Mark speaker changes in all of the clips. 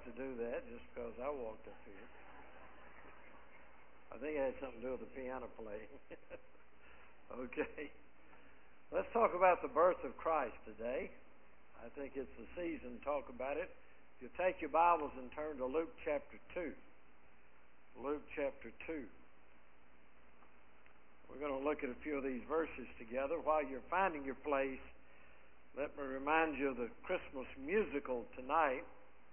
Speaker 1: to do that just because I walked up here. I think it had something to do with the piano playing. Okay. Let's talk about the birth of Christ today. I think it's the season to talk about it. If you take your Bibles and turn to Luke chapter 2. Luke chapter 2. We're going to look at a few of these verses together. While you're finding your place, let me remind you of the Christmas musical tonight.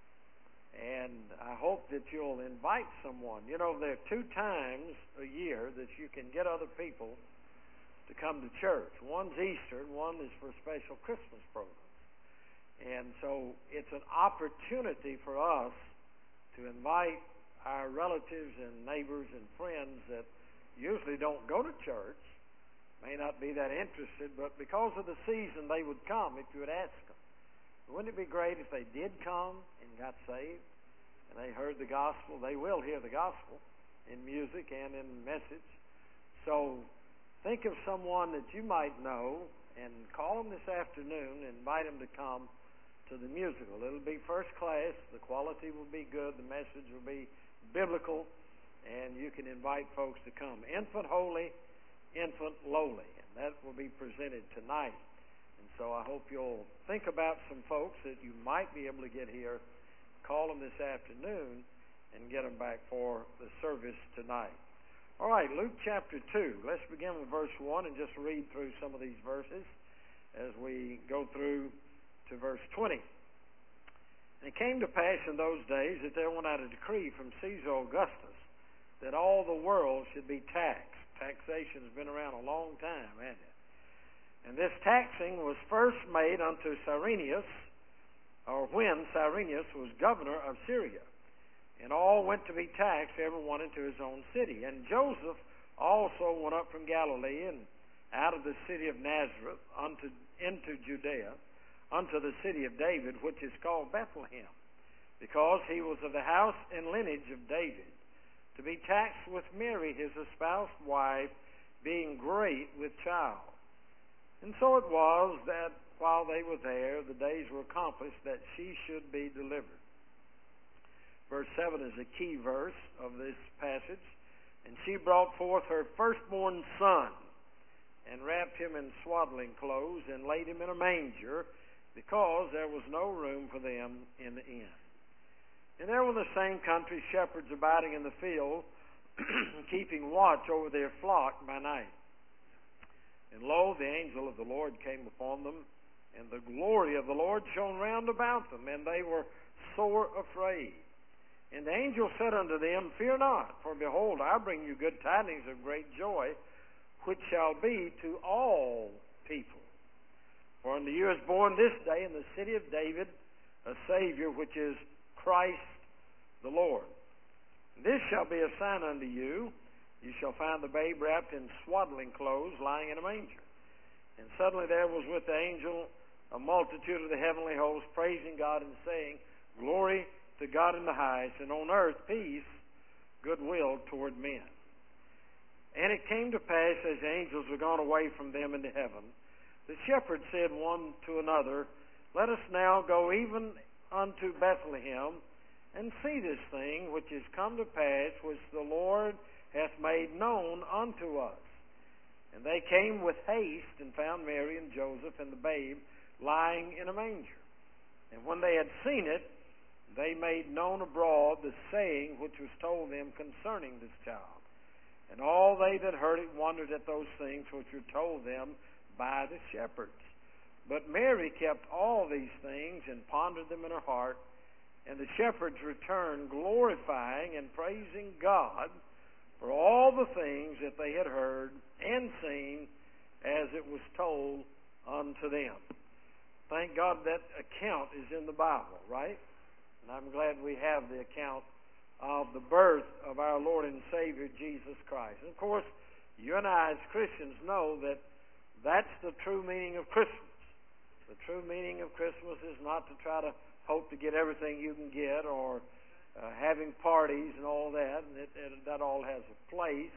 Speaker 1: And I hope that you'll invite someone. You know, there are 2 times a year that you can get other people to come to church. One's Easter, and one is for special Christmas programs. And so it's an opportunity for us to invite our relatives and neighbors and friends that usually don't go to church, may not be that interested, but because of the season they would come if you would ask them. Wouldn't it be great if they did come and got saved and they heard the gospel? They will hear the gospel in music and in message. So think of someone that you might know and call them this afternoon and invite them to come to the musical. It'll be first class. The quality will be good. The message will be biblical. And you can invite folks to come. Infant holy, infant lowly. And that will be presented tonight. And so I hope you'll think about some folks that you might be able to get here. Call them this afternoon and get them back for the service tonight. All right, Luke chapter 2. Let's begin with verse 1 and just read through some of these verses as we go through to verse 20. And it came to pass in those days that there went out a decree from Caesar Augustus that all the world should be taxed. Taxation has been around a long time, hasn't it? And this taxing was first made unto Cyrenius, or when Cyrenius was governor of Syria. And all went to be taxed, every one into his own city. And Joseph also went up from Galilee and out of the city of Nazareth into Judea, unto the city of David, which is called Bethlehem, because he was of the house and lineage of David, to be taxed with Mary, his espoused wife, being great with child. And so it was that while they were there, the days were accomplished that she should be delivered. Verse 7 is a key verse of this passage. And she brought forth her firstborn son, and wrapped him in swaddling clothes, and laid him in a manger, because there was no room for them in the inn. And there were in the same country shepherds abiding in the field, keeping watch over their flock by night. And lo, the angel of the Lord came upon them, and the glory of the Lord shone round about them, and they were sore afraid. And the angel said unto them, Fear not, for behold, I bring you good tidings of great joy, which shall be to all people. For unto you is born this day in the city of David a Savior, which is Christ the Lord. This shall be a sign unto you. You shall find the babe wrapped in swaddling clothes, lying in a manger. And suddenly there was with the angel a multitude of the heavenly host, praising God and saying, Glory to God in the highest, and on earth peace, goodwill toward men. And it came to pass, as the angels were gone away from them into heaven, the shepherds said one to another, Let us now go even unto Bethlehem, and see this thing which is come to pass, which the Lord hath made known unto us. And they came with haste, and found Mary and Joseph and the babe lying in a manger. And when they had seen it, they made known abroad the saying which was told them concerning this child. And all they that heard it wondered at those things which were told them by the shepherds. But Mary kept all these things and pondered them in her heart. And the shepherds returned, glorifying and praising God for all the things that they had heard and seen as it was told unto them. Thank God that account is in the Bible, right? And I'm glad we have the account of the birth of our Lord and Savior, Jesus Christ. And of course, you and I as Christians know that that's the true meaning of Christmas. The true meaning of Christmas is not to try to hope to get everything you can get, or having parties and all that. And that all has a place,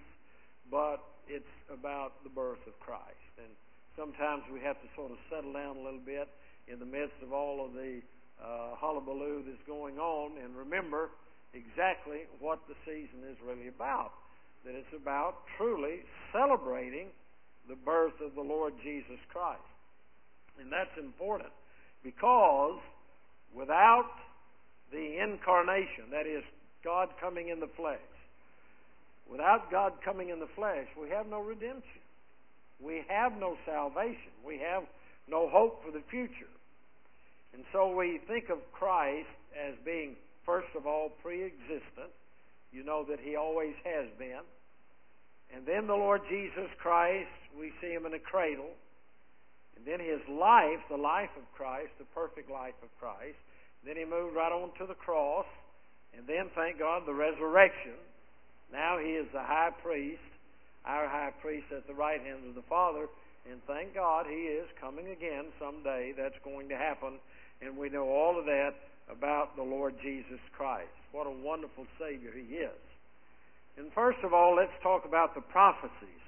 Speaker 1: but it's about the birth of Christ. And sometimes we have to sort of settle down a little bit in the midst of all of the hullabaloo that's going on, and remember exactly what the season is really about. That it's about truly celebrating the birth of the Lord Jesus Christ. And that's important because without the incarnation, that is, God coming in the flesh, without God coming in the flesh, we have no redemption. We have no salvation. We have no hope for the future. And so we think of Christ as being, first of all, pre-existent. You know that He always has been. And then the Lord Jesus Christ, we see Him in a cradle. And then His life, the life of Christ, the perfect life of Christ. Then He moved right on to the cross. And then, thank God, the resurrection. Now He is the high priest, our high priest at the right hand of the Father. And thank God He is coming again someday. That's going to happen. And we know all of that about the Lord Jesus Christ. What a wonderful Savior He is. And first of all, let's talk about the prophecies.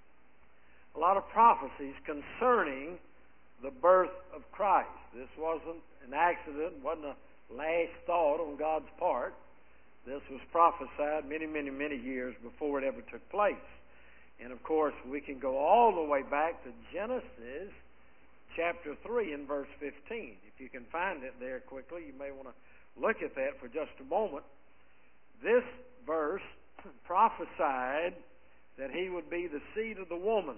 Speaker 1: A lot of prophecies concerning the birth of Christ. This wasn't an accident, wasn't a last thought on God's part. This was prophesied many, many, many years before it ever took place. And of course, we can go all the way back to Genesis chapter 3 and verse 15. If you can find it there quickly, you may want to look at that for just a moment. This verse prophesied that He would be the seed of the woman.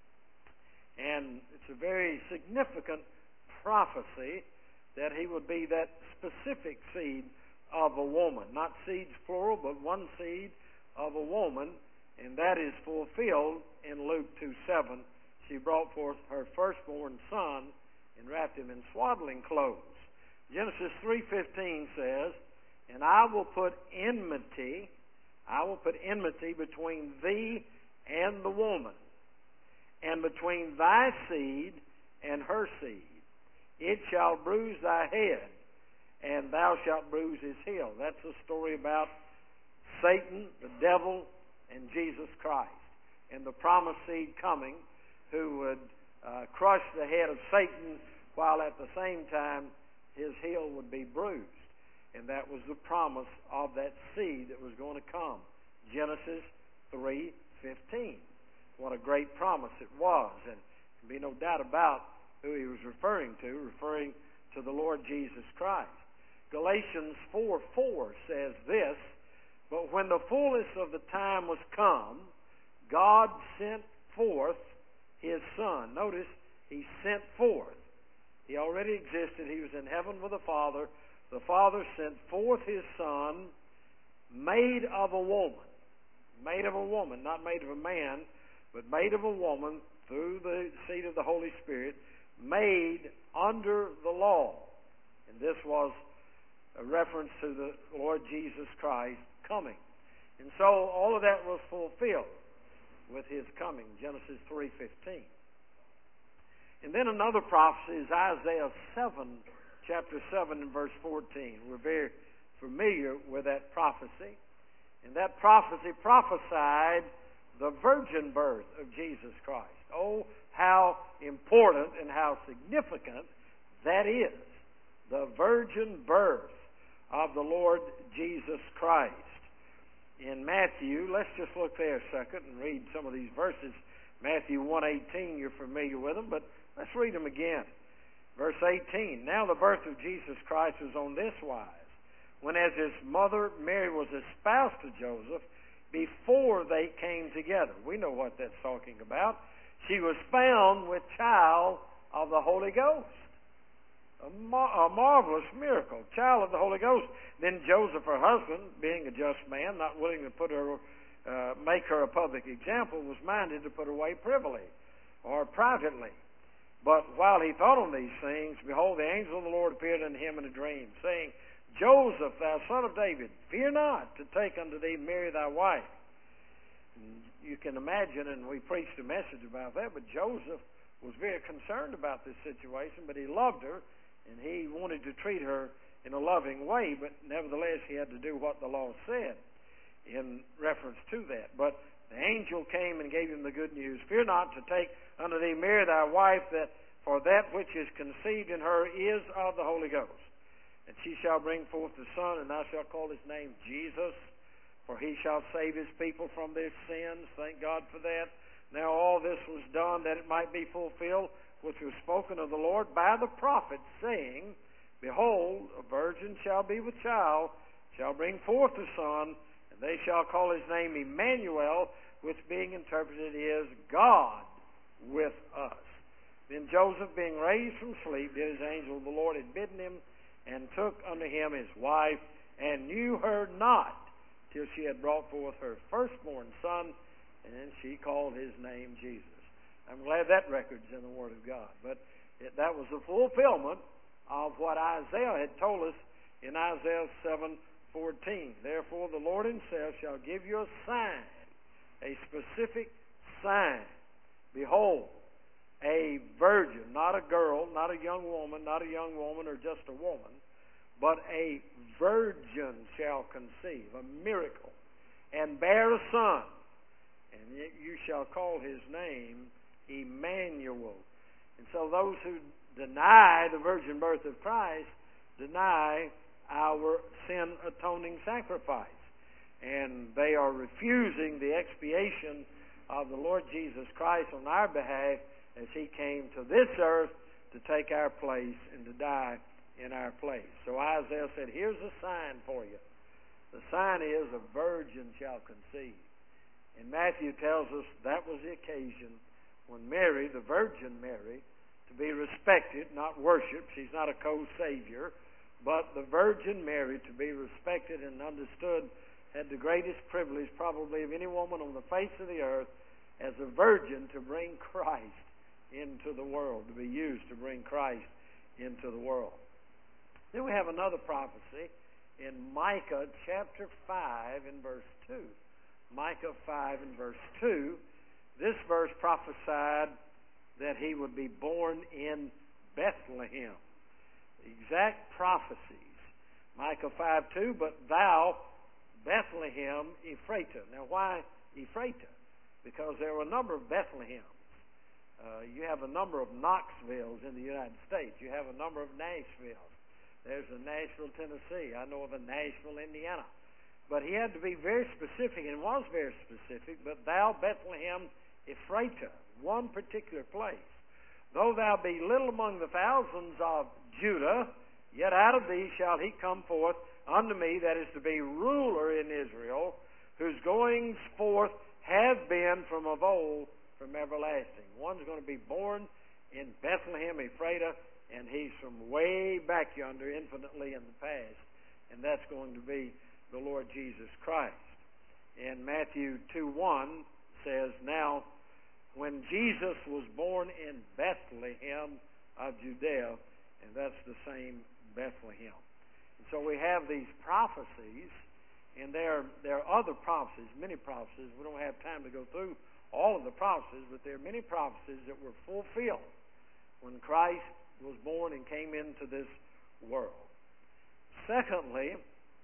Speaker 1: And it's a very significant prophecy that He would be that specific seed of a woman. Not seeds plural, but one seed of a woman. And that is fulfilled in Luke 2:7. She brought forth her firstborn son and wrapped him in swaddling clothes. Genesis 3:15 says, "And I will put enmity between thee and the woman, and between thy seed and her seed. It shall bruise thy head, and thou shalt bruise his heel." That's a story about Satan, the devil, and Jesus Christ, and the promised seed coming who would crush the head of Satan while at the same time his heel would be bruised. And that was the promise of that seed that was going to come. Genesis 3:15. What a great promise it was. And there can be no doubt about who he was referring to the Lord Jesus Christ. Galatians 4:4 says this, "But when the fullness of the time was come, God sent forth His Son." Notice, He sent forth. He already existed. He was in heaven with the Father. The Father sent forth His Son, made of a woman. Made of a woman, not made of a man, but made of a woman through the seed of the Holy Spirit, made under the law. And this was a reference to the Lord Jesus Christ coming. And so all of that was fulfilled with His coming, Genesis 3:15. And then another prophecy is Isaiah 7, chapter 7 and verse 14. We're very familiar with that prophecy. And that prophecy prophesied the virgin birth of Jesus Christ. Oh, how important and how significant that is. The virgin birth of the Lord Jesus Christ. In Matthew, let's just look there a second and read some of these verses. Matthew 1:18, you're familiar with them, but let's read them again. Verse 18, "Now the birth of Jesus Christ was on this wise, when as his mother Mary was espoused to Joseph, before they came together." We know what that's talking about. "She was found with child of the Holy Ghost." A marvelous miracle. Child of the Holy Ghost. "Then Joseph, her husband, being a just man, not willing to put her, make her a public example, was minded to put her away privily or privately. But while he thought on these things, behold, the angel of the Lord appeared unto him in a dream, saying, Joseph, thou son of David, fear not to take unto thee Mary thy wife." And you can imagine, and we preached a message about that, but Joseph was very concerned about this situation, but he loved her, and he wanted to treat her in a loving way, but nevertheless he had to do what the law said in reference to that. But the angel came and gave him the good news, "Fear not to take unto thee Mary thy wife, for that which is conceived in her is of the Holy Ghost. And she shall bring forth a son, and thou shalt call his name Jesus, for he shall save his people from their sins. Thank God for that. Now all this was done that it might be fulfilled, which was spoken of the Lord by the prophet, saying, Behold, a virgin shall be with child, shall bring forth a son, and they shall call his name Emmanuel, which being interpreted is God with us. Then Joseph, being raised from sleep, did as the angel of the Lord had bidden him, and took unto him his wife, and knew her not till she had brought forth her firstborn son, and she called his name Jesus. I'm glad that record's in the Word of God. But that was the fulfillment of what Isaiah had told us in Isaiah 7:14. Therefore the Lord himself shall give you a sign, a specific sign. Behold, a virgin, not a girl, not a young woman or just a woman, but a virgin shall conceive, a miracle, and bear a son, and you shall call his name Emmanuel. And so those who deny the virgin birth of Christ deny our sin-atoning sacrifice. And they are refusing the expiation of the Lord Jesus Christ on our behalf as he came to this earth to take our place and to die in our place. So Isaiah said, here's a sign for you. The sign is a virgin shall conceive. And Matthew tells us that was the occasion when Mary, the Virgin Mary, to be respected, not worshipped, she's not a co-savior, but the Virgin Mary, to be respected and understood, had the greatest privilege probably of any woman on the face of the earth as a virgin to bring Christ into the world, to be used to bring Christ into the world. Then we have another prophecy in Micah chapter 5 and verse 2. Micah 5 and verse 2. This verse prophesied that he would be born in Bethlehem. Exact prophecies. Micah 5:2, but thou, Bethlehem Ephratah. Now why Ephratah? Because there were a number of Bethlehems. You have a number of Knoxvilles in the United States. You have a number of Nashvilles. There's a Nashville, Tennessee. I know of a Nashville, Indiana. But he had to be very specific, and was very specific. But thou, Bethlehem Ephratah, one particular place. Though thou be little among the thousands of Judah, yet out of thee shall he come forth unto me, that is to be ruler in Israel, whose goings forth have been from of old, from everlasting. One's going to be born in Bethlehem Ephratah, and he's from way back yonder, infinitely in the past, and that's going to be the Lord Jesus Christ. And Matthew 2:1 says, Now, when Jesus was born in Bethlehem of Judea, and that's the same Bethlehem. And so we have these prophecies, and there are other prophecies, many prophecies. We don't have time to go through all of the prophecies, but there are many prophecies that were fulfilled when Christ was born and came into this world. Secondly,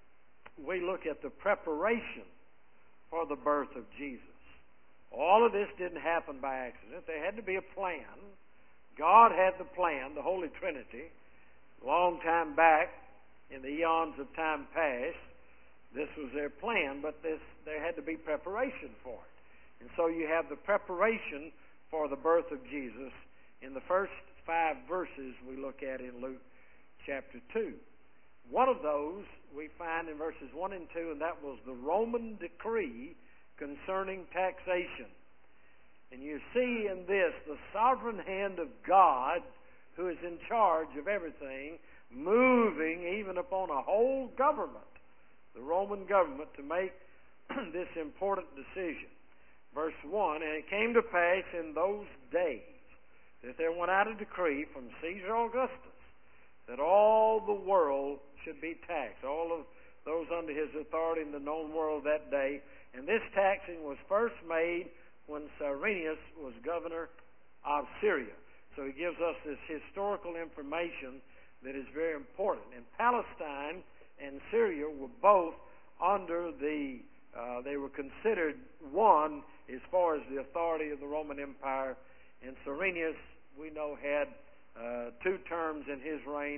Speaker 1: we look at the preparation for the birth of Jesus. All of this didn't happen by accident. There had to be a plan. God had the plan, the Holy Trinity, a long time back in the eons of time past. This was their plan, but there had to be preparation for it. And so you have the preparation for the birth of Jesus in the first 5 verses we look at in Luke chapter 2. One of those we find in verses 1 and 2, and that was the Roman decree concerning taxation. And you see in this the sovereign hand of God, who is in charge of everything, moving even upon a whole government, the Roman government, to make this important decision. Verse 1, And it came to pass in those days that there went out a decree from Caesar Augustus that all the world should be taxed, all of those under his authority in the known world that day. And this taxing was first made when Cyrenius was governor of Syria. So he gives us this historical information that is very important. And Palestine and Syria were both under they were considered one as far as the authority of the Roman Empire. And Cyrenius, we know, had 2 terms in his reign.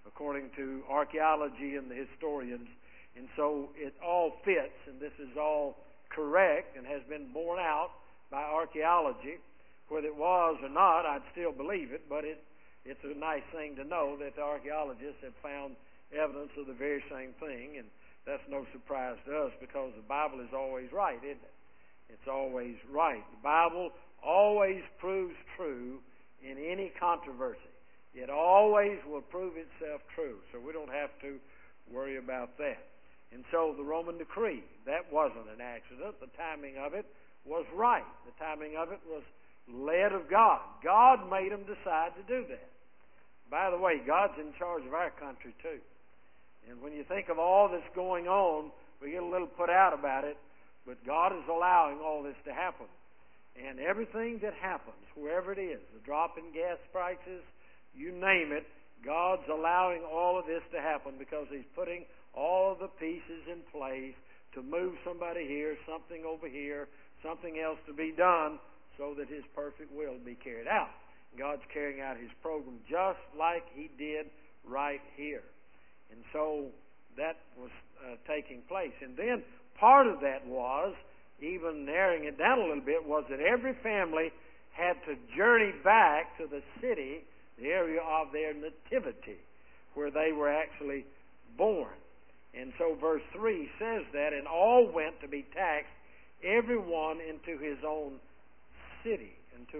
Speaker 1: according to archaeology and the historians. And so it all fits, and this is all correct and has been borne out by archaeology. Whether it was or not, I'd still believe it, but it's a nice thing to know that the archaeologists have found evidence of the very same thing, and that's no surprise to us because the Bible is always right, isn't it? It's always right. The Bible always proves true in any controversy. It always will prove itself true, so we don't have to worry about that. And so the Roman decree, that wasn't an accident. The timing of it was right. The timing of it was led of God. God made them decide to do that. By the way, God's in charge of our country too. And when you think of all that's going on, we get a little put out about it, but God is allowing all this to happen. And everything that happens, wherever it is, the drop in gas prices, you name it, God's allowing all of this to happen because He's putting all of the pieces in place to move somebody here, something over here, something else to be done so that His perfect will be carried out. God's carrying out His program just like He did right here. And so that was taking place. And then part of that was, even narrowing it down a little bit, was that every family had to journey back to the city, the area of their nativity, where they were actually born. And so verse 3 says that, and all went to be taxed, everyone into his own city,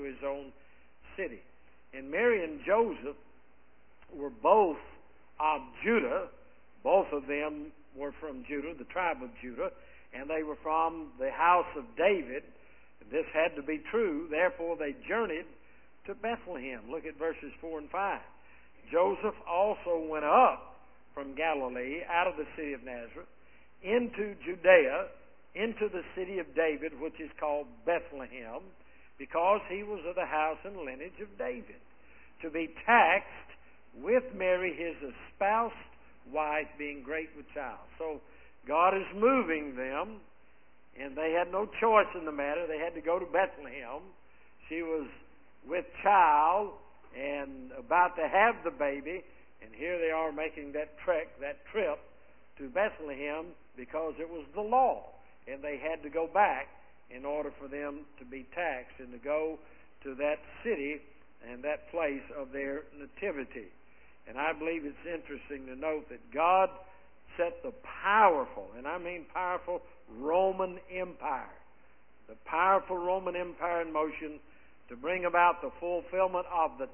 Speaker 1: And Mary and Joseph were both of Judah. Both of them were from Judah, the tribe of Judah, and they were from the house of David. This had to be true. Therefore, they journeyed to Bethlehem. Look at verses 4 and 5. Joseph also went up from Galilee, out of the city of Nazareth, into Judea, into the city of David, which is called Bethlehem, because he was of the house and lineage of David, to be taxed with Mary, his espoused wife, being great with child. So God is moving them, and they had no choice in the matter. They had to go to Bethlehem. She was with child and about to have the baby, and here they are making that trip to Bethlehem because it was the law, and they had to go back in order for them to be taxed and to go to that city and that place of their nativity. And I believe it's interesting to note that God set the powerful, and I mean powerful, Roman Empire, the powerful Roman Empire in motion to bring about the fulfillment of the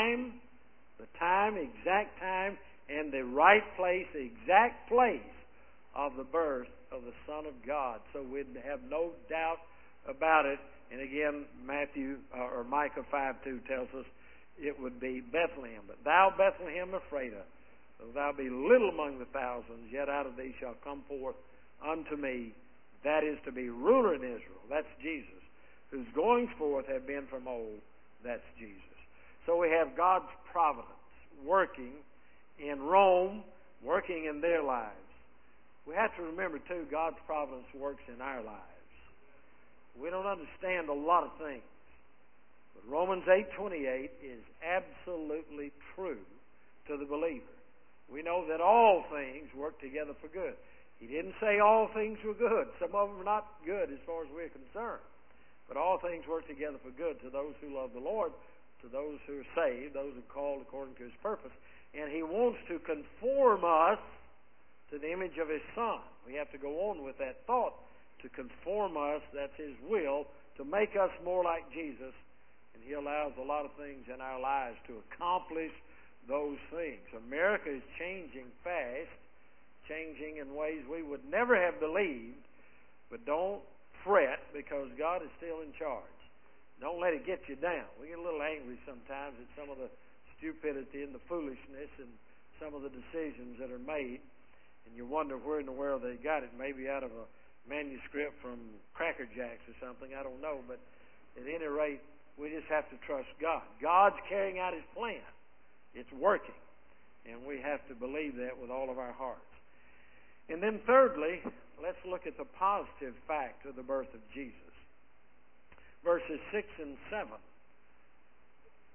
Speaker 1: exact time, and the right place, the exact place of the birth of the Son of God. So we'd have no doubt about it. And again, Micah 5:2 tells us it would be Bethlehem. But thou, Bethlehem Ephratah, though thou be little among the thousands, yet out of thee shall come forth unto me, that is to be ruler in Israel. That's Jesus. Whose goings forth have been from old. That's Jesus. So we have God's providence working in Rome, working in their lives. We have to remember, too, God's providence works in our lives. We don't understand a lot of things. But Romans 8:28 is absolutely true to the believer. We know that all things work together for good. He didn't say all things were good. Some of them are not good as far as we're concerned. But all things work together for good to those who love the Lord, to those who are saved, those who are called according to His purpose. And He wants to conform us to the image of His Son. We have to go on with that thought. To conform us, that's His will, to make us more like Jesus. And He allows a lot of things in our lives to accomplish those things. America is changing fast, changing in ways we would never have believed. But don't fret, because God is still in charge. Don't let it get you down. We get a little angry sometimes at some of the stupidity and the foolishness and some of the decisions that are made, and you wonder where in the world they got it. Maybe out of a manuscript from Cracker Jacks or something. I don't know, but at any rate, we just have to trust God. God's carrying out His plan. It's working, and we have to believe that with all of our hearts. And then thirdly, let's look at the positive fact of the birth of Jesus. Verses 6 and 7.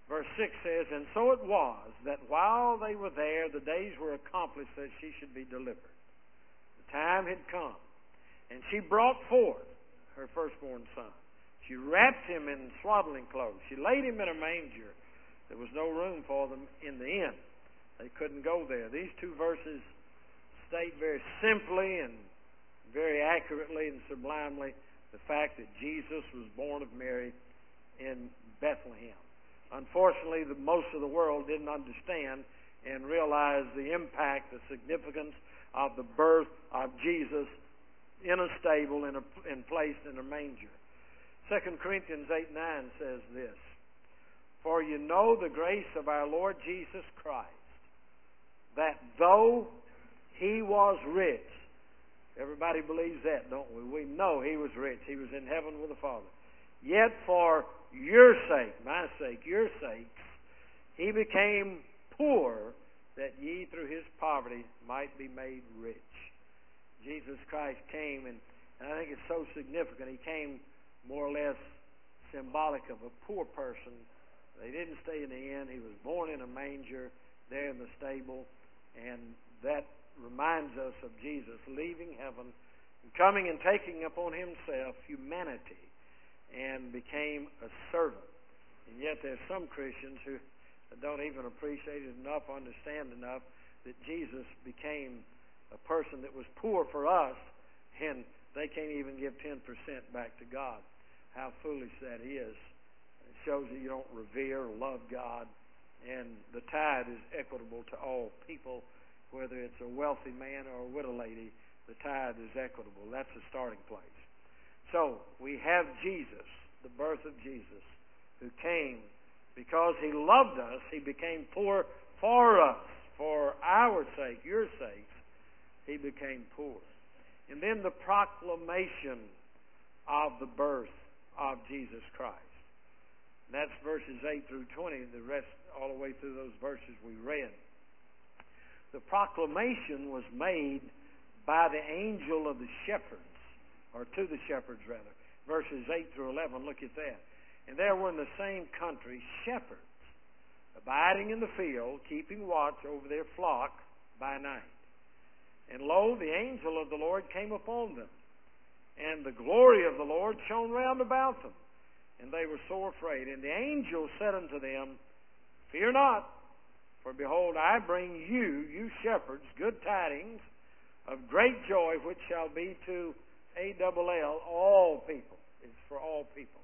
Speaker 1: Verse 6 says, "And so it was that while they were there, the days were accomplished that she should be delivered. The time had come, and she brought forth her firstborn son. She wrapped him in swaddling clothes. She laid him in a manger. There was no room for them in the inn." They couldn't go there. These two verses state very simply and very accurately and sublimely the fact that Jesus was born of Mary in Bethlehem. Unfortunately, most of the world didn't understand and realize the impact, the significance of the birth of Jesus in a stable and placed in a manger. 2 Corinthians 8:9 says this, "For you know the grace of our Lord Jesus Christ, that though he was rich," everybody believes that, don't we? We know he was rich. He was in heaven with the Father. "Yet for your sake," my sake, your sakes, "he became poor, that ye through his poverty might be made rich." Jesus Christ came, and I think it's so significant. He came more or less symbolic of a poor person. They didn't stay in the inn. He was born in a manger there in the stable, and that reminds us of Jesus leaving heaven and coming and taking upon himself humanity and became a servant. And yet there's some Christians who don't even appreciate it enough, understand enough, that Jesus became a person that was poor for us, and they can't even give 10% back to God. How foolish that is. It shows that you don't revere or love God. And the tithe is equitable to all people, whether it's a wealthy man or a widow lady. The tithe is equitable. That's the starting place. So we have Jesus, the birth of Jesus, who came because he loved us. He became poor for us, for our sake, your sakes. He became poor. And then the proclamation of the birth of Jesus Christ. And that's verses 8 through 20, the rest all the way through those verses we read. The proclamation was made by the angel of the shepherds, or to the shepherds rather. Verses 8 through 11, look at that. "And there were in the same country shepherds, abiding in the field, keeping watch over their flock by night. And lo, the angel of the Lord came upon them, and the glory of the Lord shone round about them. And they were sore afraid. And the angel said unto them, Fear not, for behold, I bring you, you shepherds, good tidings of great joy, which shall be to A-double-L, all people." It's for all people.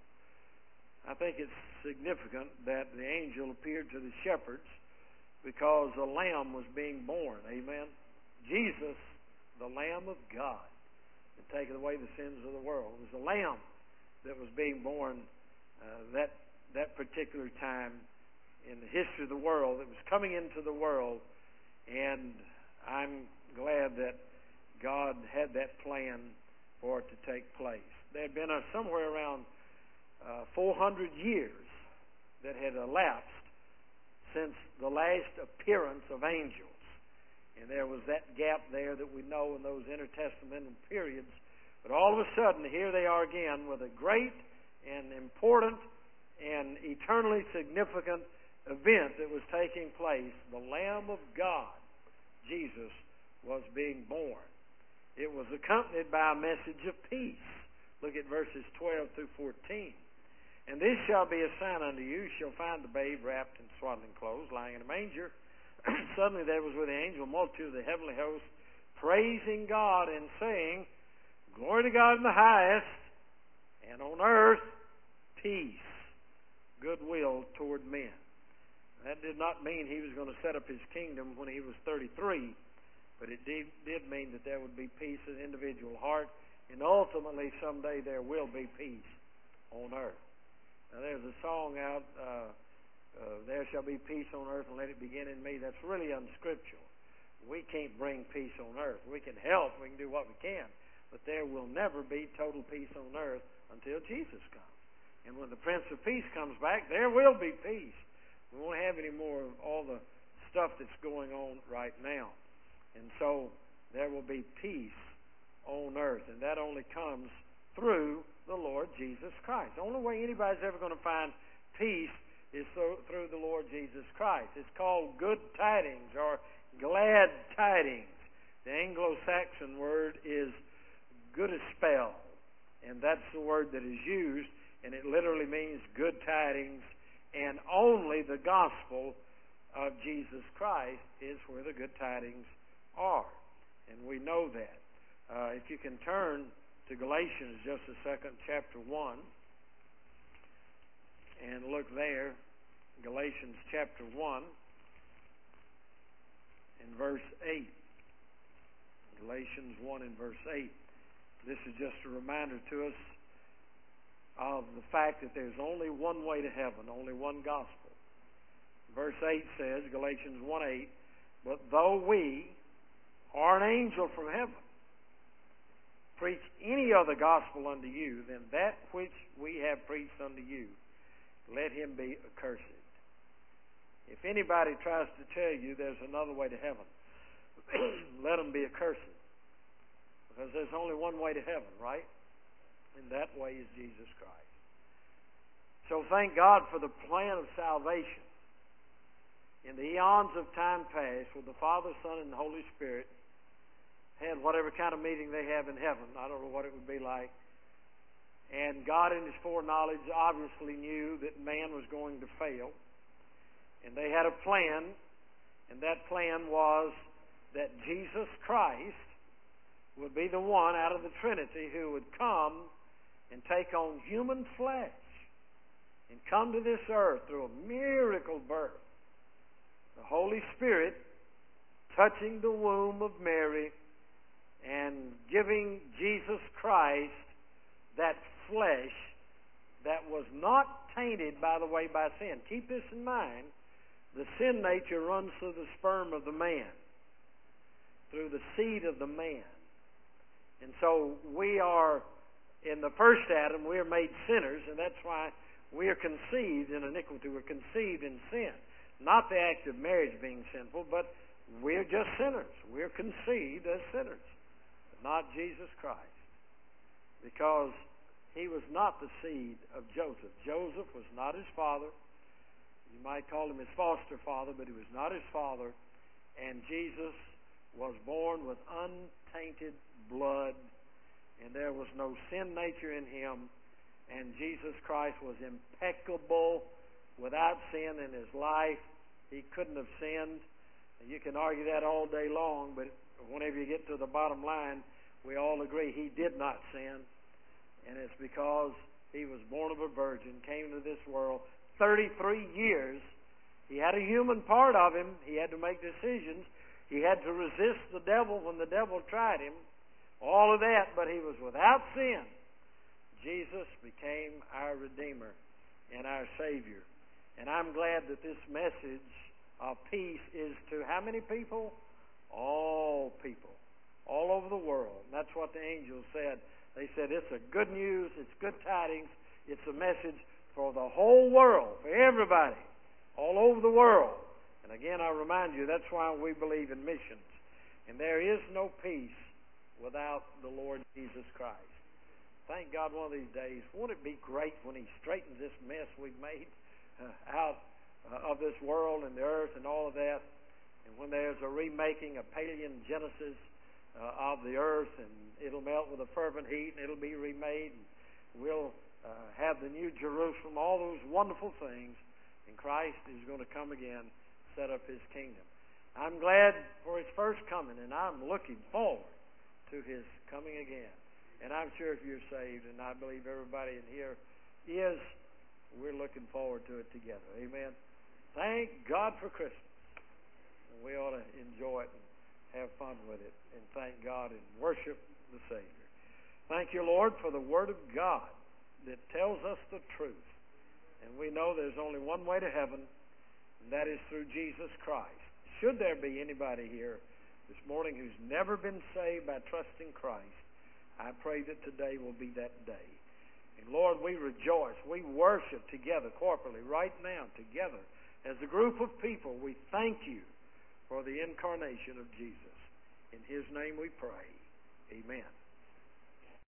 Speaker 1: I think it's significant that the angel appeared to the shepherds because a lamb was being born. Amen. Jesus, the Lamb of God, had taken away the sins of the world. It was a lamb that was being born that particular time in the history of the world. It was coming into the world, and I'm glad that God had that plan for it to take place. There had been somewhere around 400 years that had elapsed since the last appearance of angels. And there was that gap there that we know in those intertestamental periods. But all of a sudden, here they are again with a great and important and eternally significant event that was taking place. The Lamb of God, Jesus, was being born. It was accompanied by a message of peace. Look at verses 12 through 14. "And this shall be a sign unto you. You shall find the babe wrapped in swaddling clothes, lying in a manger." Suddenly there was with the angel a multitude of the heavenly host, praising God and saying, "Glory to God in the highest, and on earth peace, goodwill toward men." That did not mean he was going to set up his kingdom when he was 33, but it did mean that there would be peace in the individual heart, and ultimately someday there will be peace on earth. Now there's a song out, "There shall be peace on earth and let it begin in me." That's really unscriptural. We can't bring peace on earth. We can help, we can do what we can, but there will never be total peace on earth until Jesus comes. And when the Prince of Peace comes back, there will be peace. We won't have any more of all the stuff that's going on right now. And so there will be peace on earth, and that only comes through the Lord Jesus Christ. The only way anybody's ever going to find peace is through the Lord Jesus Christ. It's called good tidings or glad tidings. The Anglo-Saxon word is goodspell, and that's the word that is used, and it literally means good tidings, and only the gospel of Jesus Christ is where the good tidings are, and we know that. If you can turn to Galatians just a second, chapter 1, and look there, Galatians chapter 1 and verse 8. Galatians 1 and verse 8. This is just a reminder to us of the fact that there's only one way to heaven, only one gospel. Verse 8 says, Galatians 1:8, but though we or an angel from heaven preach any other gospel unto you than that which we have preached unto you, let him be accursed. If anybody tries to tell you there's another way to heaven, let them be accursed. Because there's only one way to heaven, right? And that way is Jesus Christ. So thank God for the plan of salvation. In the eons of time past, with the Father, Son, and the Holy Spirit, had whatever kind of meeting they have in heaven. I don't know what it would be like. And God in His foreknowledge obviously knew that man was going to fail. And they had a plan, and that plan was that Jesus Christ would be the one out of the Trinity who would come and take on human flesh and come to this earth through a miracle birth. The Holy Spirit touching the womb of Mary and giving Jesus Christ that flesh that was not tainted, by the way, by sin. Keep this in mind. The sin nature runs through the sperm of the man, through the seed of the man. And so we are, in the first Adam, we are made sinners, and that's why we are conceived in iniquity. We're conceived in sin. Not the act of marriage being sinful, but we're just sinners. We're conceived as sinners, but not Jesus Christ. Because he was not the seed of Joseph. Joseph was not his father. You might call him his foster father, but he was not his father. And Jesus was born with untainted blood, and there was no sin nature in him. And Jesus Christ was impeccable, without sin in his life. He couldn't have sinned. You can argue that all day long, but whenever you get to the bottom line, we all agree he did not sin. And it's because he was born of a virgin, came into this world. 33 years, he had a human part of him. He had to make decisions. He had to resist the devil when the devil tried him. All of that, but he was without sin. Jesus became our Redeemer and our Savior. And I'm glad that this message of peace is to how many people? All people. All over the world. And that's what the angels said. They said it's a good news, it's good tidings, it's a message for the whole world, for everybody, all over the world. And again, I remind you, that's why we believe in missions. And there is no peace without the Lord Jesus Christ. Thank God one of these days, won't it be great when He straightens this mess we've made out of this world and the earth and all of that, and when there's a remaking, a paleogenesis of the earth, and it'll melt with a fervent heat, and it'll be remade, and we'll have the new Jerusalem, all those wonderful things, and Christ is going to come again, set up His kingdom. I'm glad for His first coming, and I'm looking forward to His coming again. And I'm sure if you're saved, and I believe everybody in here is, we're looking forward to it together. Amen. Thank God for Christmas. And we ought to enjoy it and have fun with it, and thank God and worship the Savior. Thank you, Lord, for the Word of God that tells us the truth. And we know there's only one way to heaven, and that is through Jesus Christ. Should there be anybody here this morning who's never been saved by trusting Christ, I pray that today will be that day. And Lord, we rejoice. We worship together corporately right now, together as a group of people. We thank you for the incarnation of Jesus. In His name we pray. Amen.